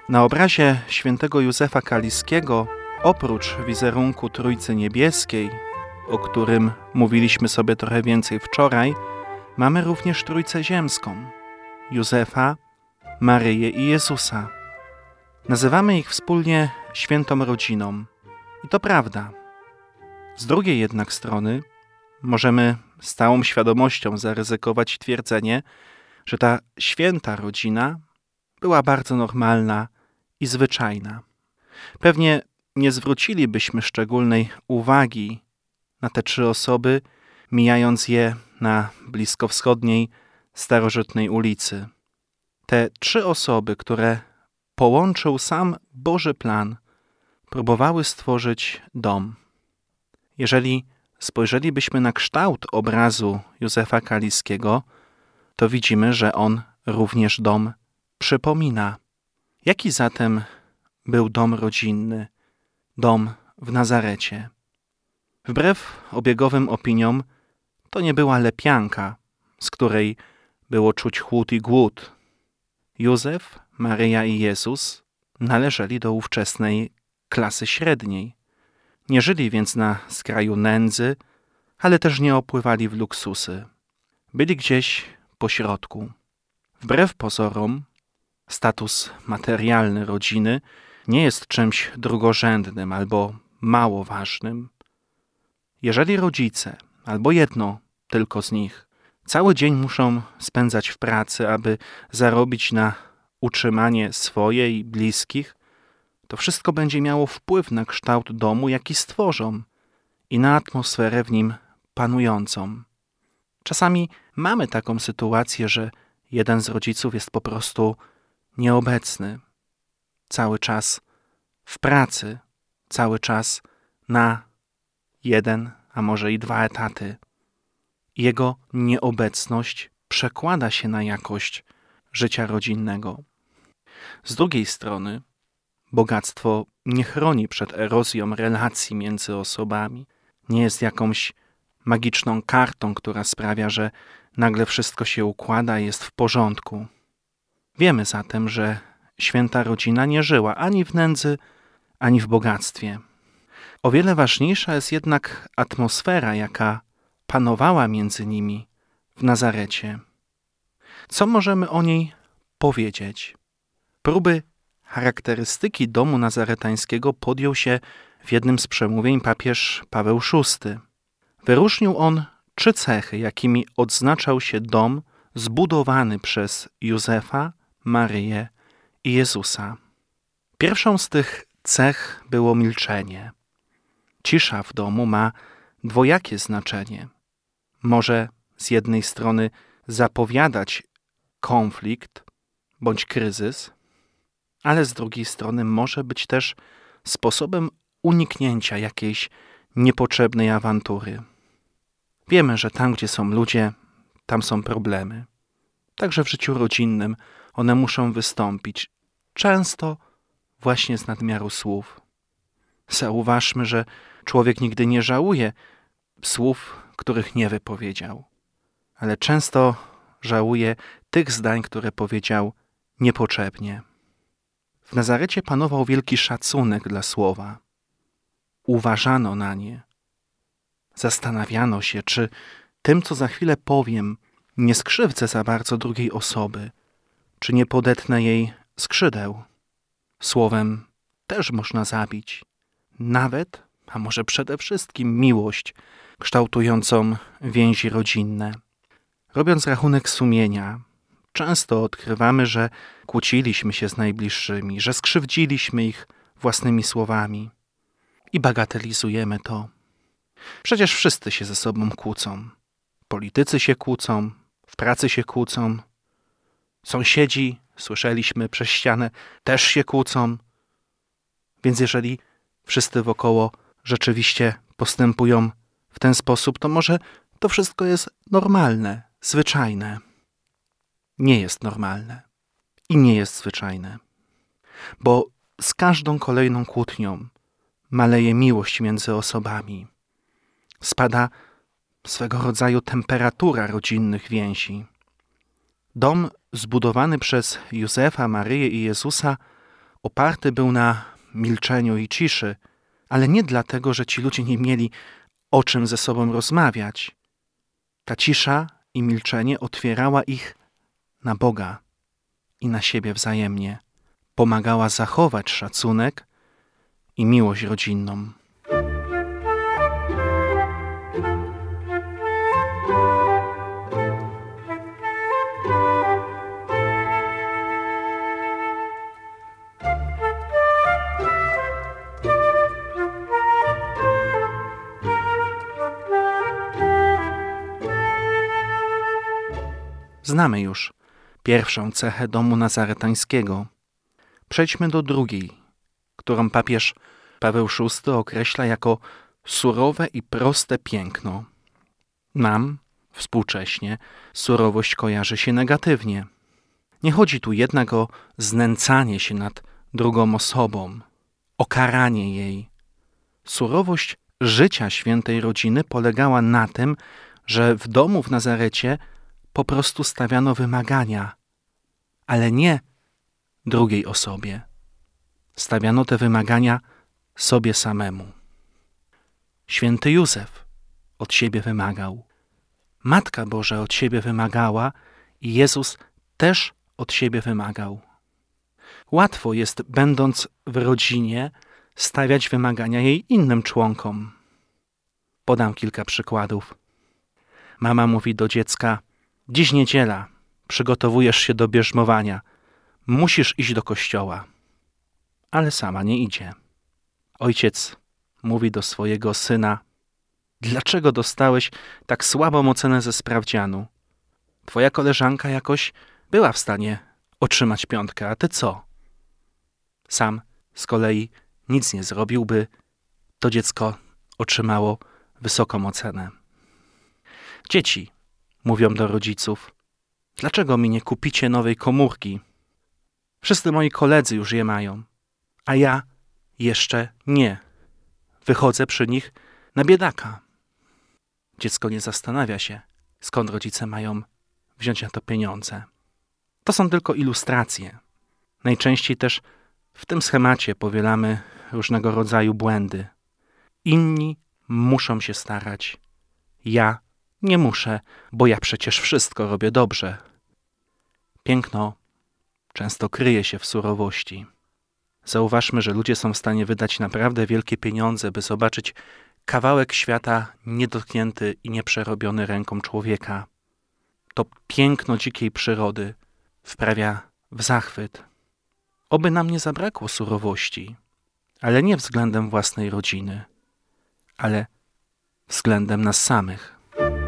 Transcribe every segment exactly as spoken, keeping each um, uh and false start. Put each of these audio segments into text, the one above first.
Na obrazie świętego Józefa Kaliskiego, oprócz wizerunku Trójcy Niebieskiej, o którym mówiliśmy sobie trochę więcej wczoraj, mamy również Trójcę Ziemską, Józefa, Maryję i Jezusa. Nazywamy ich wspólnie świętą rodziną. I to prawda. Z drugiej jednak strony możemy z całą świadomością zaryzykować twierdzenie, że ta święta rodzina była bardzo normalna i zwyczajna. Pewnie nie zwrócilibyśmy szczególnej uwagi na te trzy osoby, mijając je na bliskowschodniej, starożytnej ulicy. Te trzy osoby, które połączył sam Boży plan, próbowały stworzyć dom. Jeżeli spojrzelibyśmy na kształt obrazu Józefa Kaliskiego, to widzimy, że on również dom przypomina. Jaki zatem był dom rodzinny, dom w Nazarecie? Wbrew obiegowym opiniom, to nie była lepianka, z której było czuć chłód i głód. Józef, Maryja i Jezus należeli do ówczesnej klasy średniej. Nie żyli więc na skraju nędzy, ale też nie opływali w luksusy. Byli gdzieś po środku. Wbrew pozorom, status materialny rodziny nie jest czymś drugorzędnym albo mało ważnym. Jeżeli rodzice, albo jedno tylko z nich, cały dzień muszą spędzać w pracy, aby zarobić na utrzymanie swoje i bliskich, to wszystko będzie miało wpływ na kształt domu, jaki stworzą i na atmosferę w nim panującą. Czasami mamy taką sytuację, że jeden z rodziców jest po prostu nieobecny. Cały czas w pracy, cały czas na jeden, a może i dwa etaty. Jego nieobecność przekłada się na jakość życia rodzinnego. Z drugiej strony, bogactwo nie chroni przed erozją relacji między osobami. Nie jest jakąś magiczną kartą, która sprawia, że nagle wszystko się układa i jest w porządku. Wiemy zatem, że święta rodzina nie żyła ani w nędzy, ani w bogactwie. O wiele ważniejsza jest jednak atmosfera, jaka panowała między nimi w Nazarecie. Co możemy o niej powiedzieć? Próby charakterystyki domu nazaretańskiego podjął się w jednym z przemówień papież Paweł szósty. Wyróżnił on trzy cechy, jakimi odznaczał się dom zbudowany przez Józefa, Maryję i Jezusa. Pierwszą z tych cech było milczenie. Cisza w domu ma dwojakie znaczenie. Może z jednej strony zapowiadać konflikt bądź kryzys, ale z drugiej strony może być też sposobem uniknięcia jakiejś niepotrzebnej awantury. Wiemy, że tam, gdzie są ludzie, tam są problemy. Także w życiu rodzinnym one muszą wystąpić, często właśnie z nadmiaru słów. Zauważmy, że człowiek nigdy nie żałuje słów, których nie wypowiedział, ale często żałuje tych zdań, które powiedział niepotrzebnie. W Nazarecie panował wielki szacunek dla słowa. Uważano na nie. Zastanawiano się, czy tym, co za chwilę powiem, nie skrzywdzę za bardzo drugiej osoby, czy nie podetnę jej skrzydeł. Słowem też można zabić. Nawet, a może przede wszystkim miłość, kształtującą więzi rodzinne. Robiąc rachunek sumienia, często odkrywamy, że kłóciliśmy się z najbliższymi, że skrzywdziliśmy ich własnymi słowami i bagatelizujemy to. Przecież wszyscy się ze sobą kłócą. Politycy się kłócą, w pracy się kłócą, sąsiedzi, słyszeliśmy przez ścianę, też się kłócą. Więc jeżeli wszyscy wokoło rzeczywiście postępują w ten sposób, to może to wszystko jest normalne, zwyczajne. Nie jest normalne i nie jest zwyczajne, bo z każdą kolejną kłótnią maleje miłość między osobami. Spada swego rodzaju temperatura rodzinnych więzi. Dom zbudowany przez Józefa, Maryję i Jezusa oparty był na milczeniu i ciszy, ale nie dlatego, że ci ludzie nie mieli o czym ze sobą rozmawiać. Ta cisza i milczenie otwierała ich na Boga i na siebie wzajemnie. Pomagała zachować szacunek i miłość rodzinną. Znamy już pierwszą cechę domu nazaretańskiego. Przejdźmy do drugiej, którą papież Paweł szósty określa jako surowe i proste piękno. Nam, współcześnie, surowość kojarzy się negatywnie. Nie chodzi tu jednak o znęcanie się nad drugą osobą, o karanie jej. Surowość życia świętej rodziny polegała na tym, że w domu w Nazarecie po prostu stawiano wymagania, ale nie drugiej osobie. Stawiano te wymagania sobie samemu. Święty Józef od siebie wymagał. Matka Boża od siebie wymagała i Jezus też od siebie wymagał. Łatwo jest, będąc w rodzinie, stawiać wymagania jej innym członkom. Podam kilka przykładów. Mama mówi do dziecka: dziś niedziela, przygotowujesz się do bierzmowania. Musisz iść do kościoła. Ale sama nie idzie. Ojciec mówi do swojego syna: dlaczego dostałeś tak słabą ocenę ze sprawdzianu? Twoja koleżanka jakoś była w stanie otrzymać piątkę, a ty co? Sam z kolei nic nie zrobił, by to dziecko otrzymało wysoką ocenę. Dzieci mówią do rodziców: dlaczego mi nie kupicie nowej komórki? Wszyscy moi koledzy już je mają, a ja jeszcze nie. Wychodzę przy nich na biedaka. Dziecko nie zastanawia się, skąd rodzice mają wziąć na to pieniądze. To są tylko ilustracje. Najczęściej też w tym schemacie powielamy różnego rodzaju błędy. Inni muszą się starać. Ja nie muszę, bo ja przecież wszystko robię dobrze. Piękno często kryje się w surowości. Zauważmy, że ludzie są w stanie wydać naprawdę wielkie pieniądze, by zobaczyć kawałek świata niedotknięty i nieprzerobiony ręką człowieka. To piękno dzikiej przyrody wprawia w zachwyt. Oby nam nie zabrakło surowości, ale nie względem własnej rodziny, ale względem nas samych.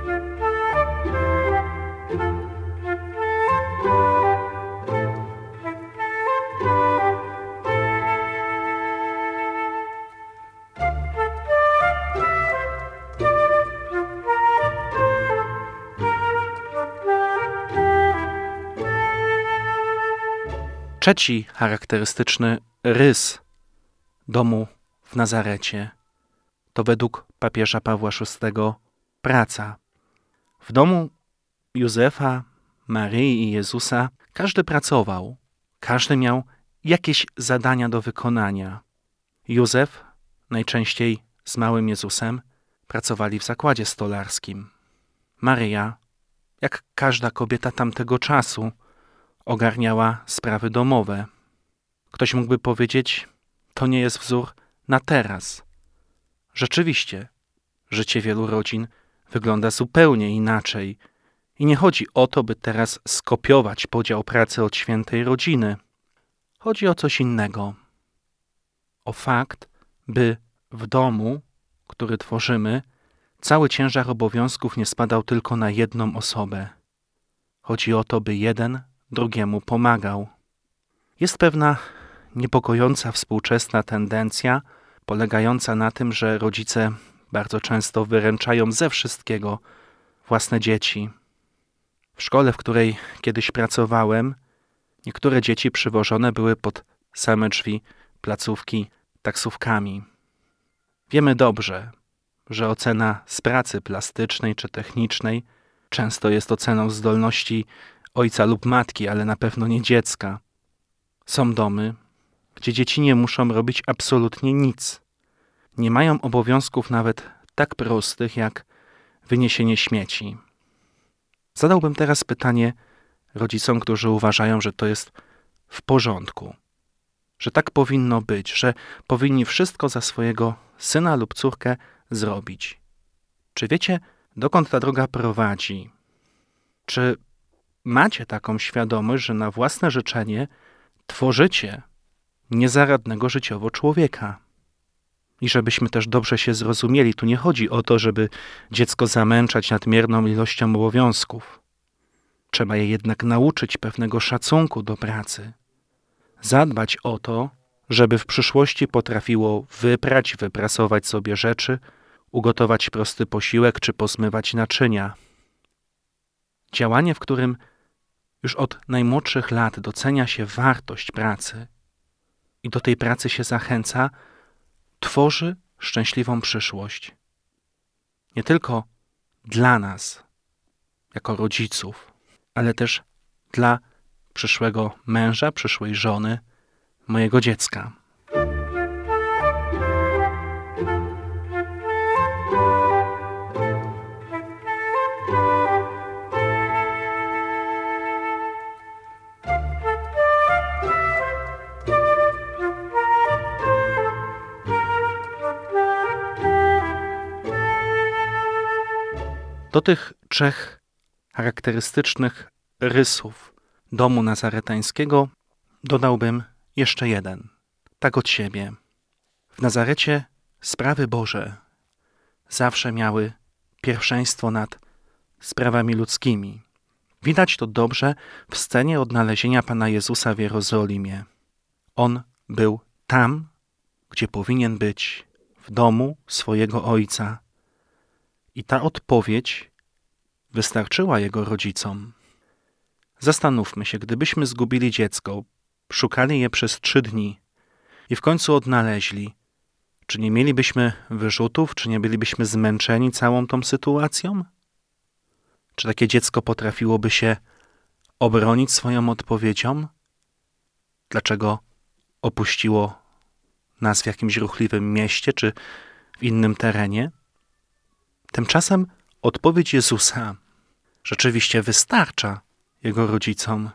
Trzeci charakterystyczny rys domu w Nazarecie to według papieża Pawła szóstego praca. W domu Józefa, Maryi i Jezusa każdy pracował, każdy miał jakieś zadania do wykonania. Józef, najczęściej z małym Jezusem, pracowali w zakładzie stolarskim. Maryja, jak każda kobieta tamtego czasu, ogarniała sprawy domowe. Ktoś mógłby powiedzieć, to nie jest wzór na teraz. Rzeczywiście, życie wielu rodzin wygląda zupełnie inaczej i nie chodzi o to, by teraz skopiować podział pracy od świętej rodziny. Chodzi o coś innego. O fakt, by w domu, który tworzymy, cały ciężar obowiązków nie spadał tylko na jedną osobę. Chodzi o to, by jeden drugiemu pomagał. Jest pewna niepokojąca współczesna tendencja polegająca na tym, że rodzice bardzo często wyręczają ze wszystkiego własne dzieci. W szkole, w której kiedyś pracowałem, niektóre dzieci przywożone były pod same drzwi placówki taksówkami. Wiemy dobrze, że ocena z pracy plastycznej czy technicznej często jest oceną zdolności ojca lub matki, ale na pewno nie dziecka. Są domy, gdzie dzieci nie muszą robić absolutnie nic. Nie mają obowiązków nawet tak prostych jak wyniesienie śmieci. Zadałbym teraz pytanie rodzicom, którzy uważają, że to jest w porządku, że tak powinno być, że powinni wszystko za swojego syna lub córkę zrobić. Czy wiecie, dokąd ta droga prowadzi? Czy macie taką świadomość, że na własne życzenie tworzycie niezaradnego życiowo człowieka? I żebyśmy też dobrze się zrozumieli, tu nie chodzi o to, żeby dziecko zamęczać nadmierną ilością obowiązków. Trzeba je jednak nauczyć pewnego szacunku do pracy. Zadbać o to, żeby w przyszłości potrafiło wyprać, wyprasować sobie rzeczy, ugotować prosty posiłek czy pozmywać naczynia. Działanie, w którym już od najmłodszych lat docenia się wartość pracy i do tej pracy się zachęca, tworzy szczęśliwą przyszłość. Nie tylko dla nas, jako rodziców, ale też dla przyszłego męża, przyszłej żony, mojego dziecka. Do tych trzech charakterystycznych rysów domu nazaretańskiego dodałbym jeszcze jeden, tak od siebie. W Nazarecie sprawy Boże zawsze miały pierwszeństwo nad sprawami ludzkimi. Widać to dobrze w scenie odnalezienia Pana Jezusa w Jerozolimie. On był tam, gdzie powinien być, w domu swojego Ojca. I ta odpowiedź wystarczyła jego rodzicom. Zastanówmy się, gdybyśmy zgubili dziecko, szukali je przez trzy dni i w końcu odnaleźli, czy nie mielibyśmy wyrzutów, czy nie bylibyśmy zmęczeni całą tą sytuacją? Czy takie dziecko potrafiłoby się obronić swoją odpowiedzią? Dlaczego opuściło nas w jakimś ruchliwym mieście, czy w innym terenie? Tymczasem odpowiedź Jezusa rzeczywiście wystarcza jego rodzicom,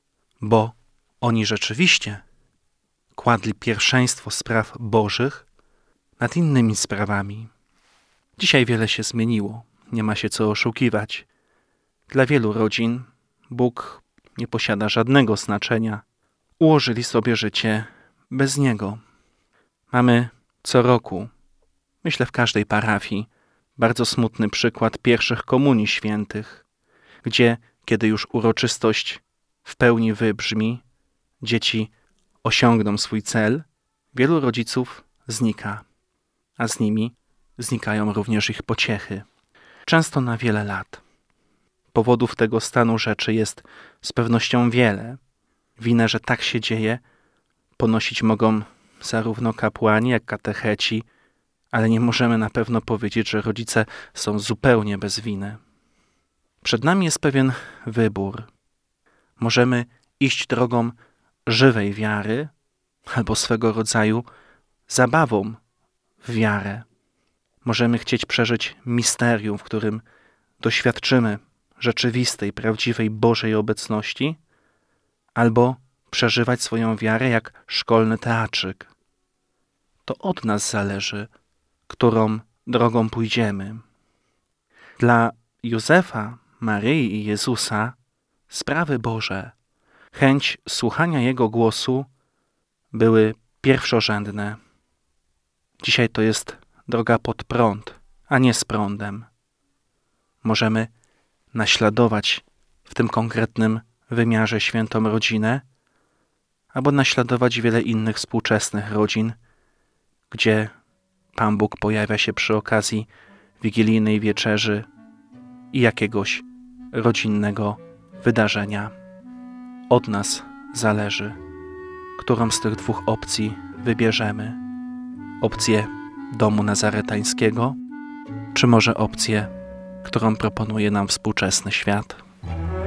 bo oni rzeczywiście kładli pierwszeństwo spraw Bożych nad innymi sprawami. Dzisiaj wiele się zmieniło, nie ma się co oszukiwać. Dla wielu rodzin Bóg nie posiada żadnego znaczenia. Ułożyli sobie życie bez Niego. Mamy co roku, myślę w każdej parafii, bardzo smutny przykład pierwszych komunii świętych, gdzie, kiedy już uroczystość w pełni wybrzmi, dzieci osiągną swój cel, wielu rodziców znika, a z nimi znikają również ich pociechy, często na wiele lat. Powodów tego stanu rzeczy jest z pewnością wiele. Winę, że tak się dzieje, ponosić mogą zarówno kapłani, jak katecheci, ale nie możemy na pewno powiedzieć, że rodzice są zupełnie bez winy. Przed nami jest pewien wybór. Możemy iść drogą żywej wiary albo swego rodzaju zabawą w wiarę. Możemy chcieć przeżyć misterium, w którym doświadczymy rzeczywistej, prawdziwej Bożej obecności, albo przeżywać swoją wiarę jak szkolny teatrzyk. To od nas zależy, którą drogą pójdziemy. Dla Józefa, Maryi i Jezusa sprawy Boże, chęć słuchania Jego głosu były pierwszorzędne. Dzisiaj to jest droga pod prąd, a nie z prądem. Możemy naśladować w tym konkretnym wymiarze świętą rodzinę, albo naśladować wiele innych współczesnych rodzin, gdzie Pan Bóg pojawia się przy okazji wigilijnej wieczerzy i jakiegoś rodzinnego wydarzenia. Od nas zależy, którą z tych dwóch opcji wybierzemy. Opcję domu nazaretańskiego, czy może opcję, którą proponuje nam współczesny świat.